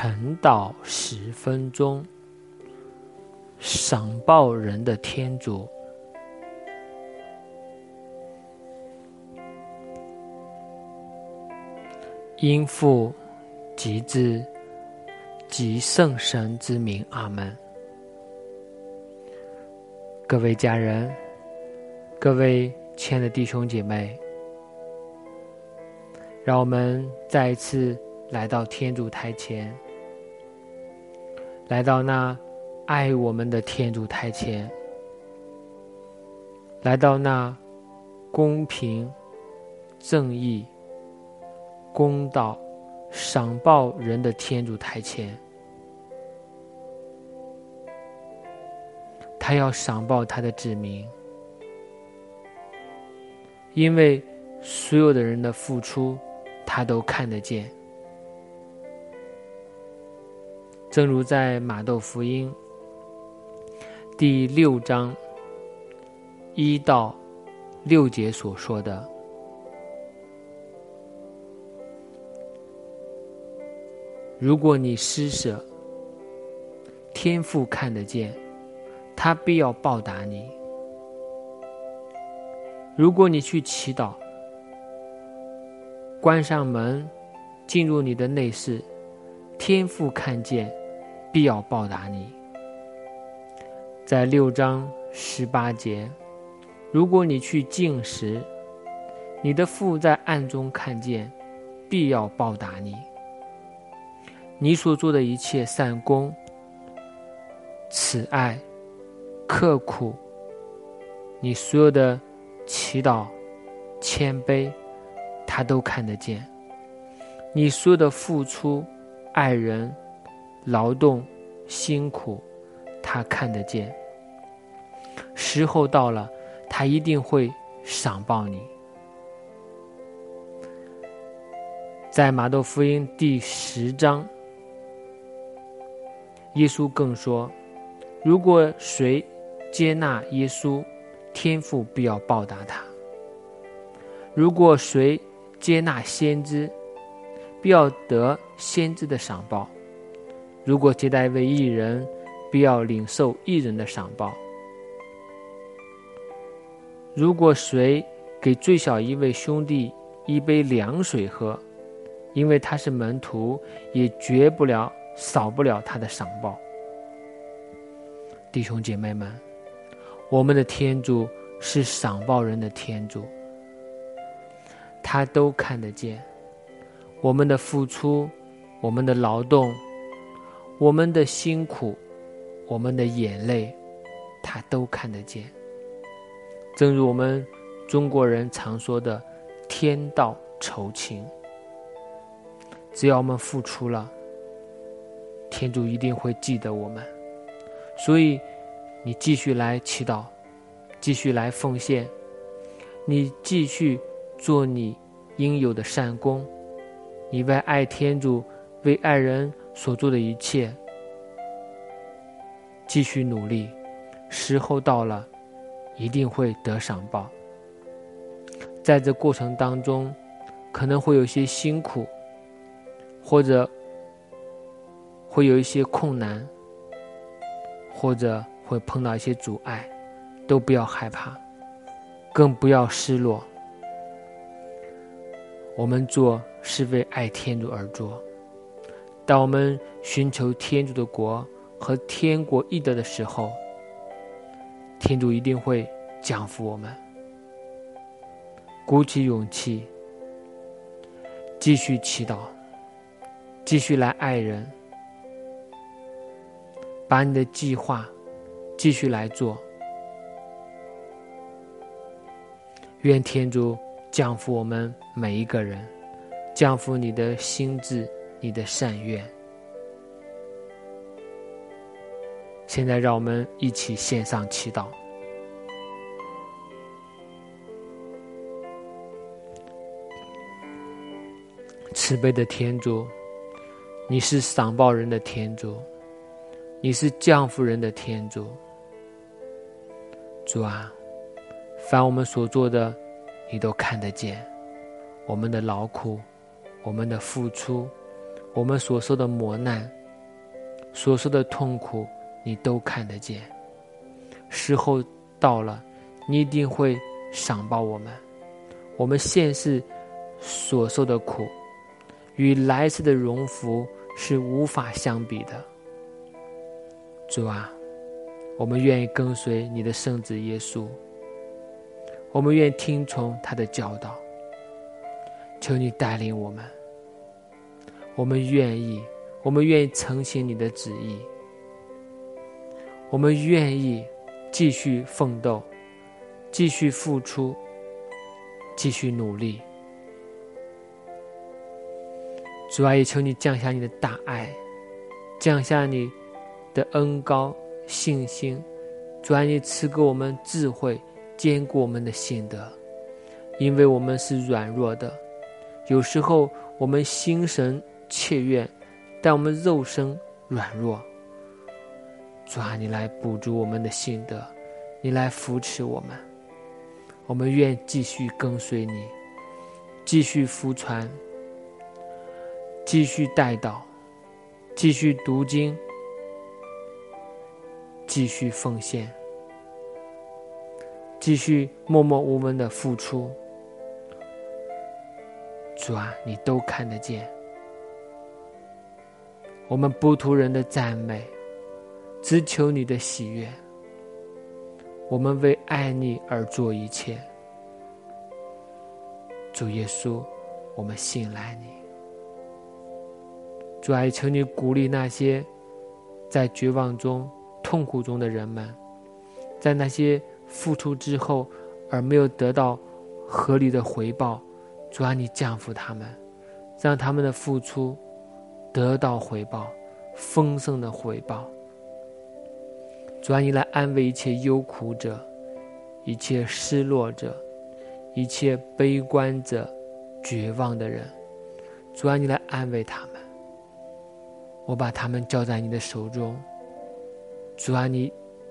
晨祷10分钟，赏报人的天主。因父及子及圣神之名，阿们。各位家人，各位亲爱的弟兄姐妹，让我们再一次来到天主台前，来到那爱我们的天主台前，来到那公平、正义、公道、赏报人的天主台前。他要赏报他的子民，因为所有的人的付出他都看得见。正如在马窦福音第6章1到6节所说的，如果你施舍，天父看得见，他必要报答你。如果你去祈祷，关上门，进入你的内室，天父看见，必要报答你。在6章18节，如果你去禁食，你的父在暗中看见，必要报答你。你所做的一切善功、慈爱、刻苦，你所有的祈祷、谦卑，他都看得见。你所有的付出、爱人、劳动、辛苦，他看得见。时候到了，他一定会赏报你。在马窦福音第10章，耶稣更说，如果谁接纳耶稣，天父必要报答他；如果谁接纳先知，必要得先知的赏报；如果接待一位义人，必要领受义人的赏报；如果谁给最小一位兄弟一杯凉水喝，因为他是门徒，也绝不了少不了他的赏报。弟兄姐妹们，我们的天主是赏报人的天主，他都看得见我们的付出，我们的劳动，我们的辛苦，我们的眼泪，他都看得见。正如我们中国人常说的天道酬勤，只要我们付出了，天主一定会记得我们。所以你继续来祈祷，继续来奉献，你继续做你应有的善功，你为爱天主、为爱人所做的一切，继续努力，时候到了，一定会得赏报。在这过程当中，可能会有一些辛苦，或者会有一些困难，或者会碰到一些阻碍，都不要害怕，更不要失落。我们做是为爱天主而做，当我们寻求天主的国和天国义德的时候，天主一定会降福我们。鼓起勇气，继续祈祷，继续来爱人，把你的计划继续来做。愿天主降福我们每一个人，降福你的心志，你的善愿。现在让我们一起献上祈祷。慈悲的天主，你是赏报人的天主，你是降福人的天主。主啊，凡我们所做的，你都看得见，我们的劳苦，我们的付出， 我们所受的磨难，所受的痛苦，你都看得见。时候到了，你一定会赏报我们。我们现世所受的苦，与来世的荣福是无法相比的。主啊，我们愿意跟随你的圣子耶稣，我们愿意听从他的教导。求你带领我们，我们愿意承行你的旨意，我们愿意继续奋斗，继续付出，继续努力。主啊，也求你降下你的大爱，降下你的恩膏信心。主啊，你赐给我们智慧，坚固我们的信德，因为我们是软弱的，有时候我们心神切愿，但我们肉身软弱。主啊，你来补足我们的信德，你来扶持我们。我们愿继续跟随你，继续服传，继续带导，继续读经，继续奉献，继续默默无闻的付出。主啊，你都看得见。我们不图人的赞美，只求你的喜悦。我们为爱你而做一切。主耶稣，我们信赖你。主啊，求你鼓励那些在绝望中痛苦中的人们，在那些付出之后而没有得到合理的回报，主啊，你降福他们，让他们的付出得到回报，丰盛的回报。主啊，你来安慰一切忧苦者，一切失落者，一切悲观者，绝望的人。主啊，你来安慰他们。我把他们交在你的手中。主啊，你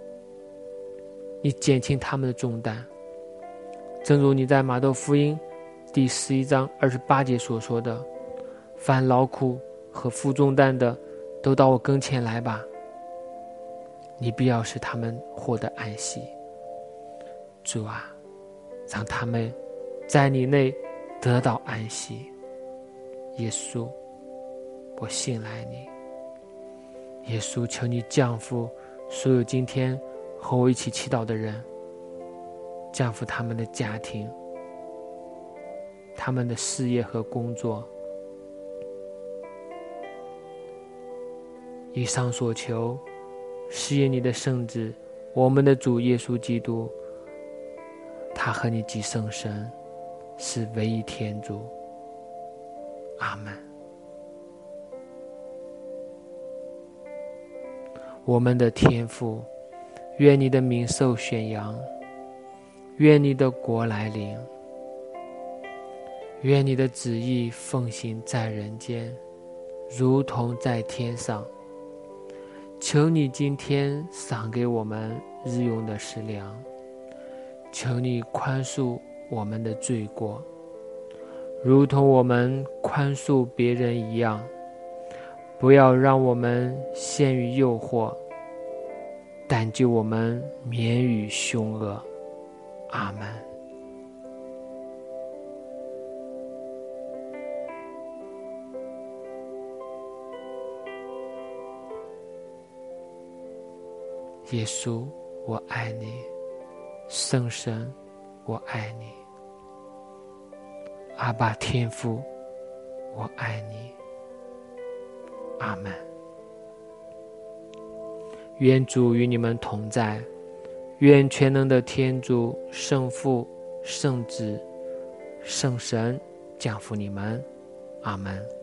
减轻他们的重担。正如你在马窦福音第11章28节所说的，凡劳苦和负重担的，都到我跟前来吧，你必要使他们获得安息。主啊，让他们在你内得到安息。耶稣，我信赖你。耶稣，求你降福所有今天和我一起祈祷的人，降福他们的家庭，他们的事业和工作。以上所求，是因你的圣子，我们的主耶稣基督，他和你既圣神，是唯一天主。阿们。我们的天父，愿你的名受宣扬，愿你的国来临，愿你的旨意奉行在人间，如同在天上。求你今天赏给我们日用的食粮，求你宽恕我们的罪过，如同我们宽恕别人一样。不要让我们陷于诱惑，但救我们免于凶恶。阿们。耶稣，我爱你。圣神，我爱你。阿爸天父，我爱你。阿们。愿主与你们同在，愿全能的天主、圣父、圣子、圣神降福你们。阿们。